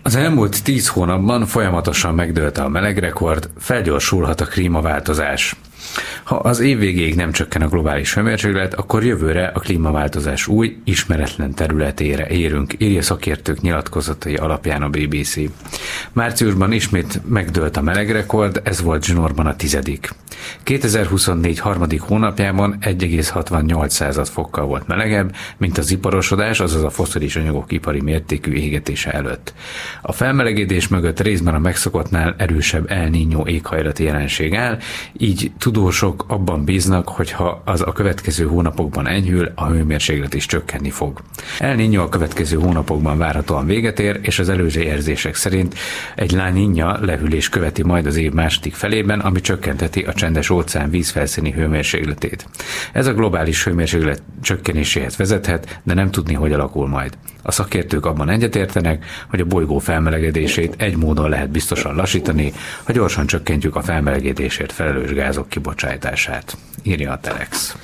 Az elmúlt 10 hónapban folyamatosan megdőlt a melegrekord, felgyorsulhat a klímaváltozás. Ha az év végéig nem csökken a globális hőmérséklet, akkor jövőre a klímaváltozás új, ismeretlen területére érünk, írja szakértők nyilatkozatai alapján a BBC. Márciusban ismét megdőlt a melegrekord, ez volt zsinórban a 10. 2024 harmadik hónapjában 1,68 fokkal volt melegebb, mint az iparosodás, azaz a fosszilis anyagok ipari mértékű égetése előtt. A felmelegedés mögött részben a megszokottnál erősebb El Niño éghajlati jelenség áll, így tudósok abban bíznak, hogy ha az a következő hónapokban enyhül, a hőmérséklet is csökkenni fog. El Niño a következő hónapokban várhatóan véget ér, és az előzőjelzések szerint egy La Niña lehűlés követi majd az év második felében, ami csökkenteti a Csendes óceán vízfelszíni hőmérsékletét. Ez a globális hőmérséklet csökkenéséhez vezethet, de nem tudni, hogy alakul majd. A szakértők abban egyetértenek, hogy a bolygó felmelegedését egy módon lehet biztosan lassítani, ha gyorsan csökkentjük a felmelegedésért felelős gázok kibocsátását, írja a Telex.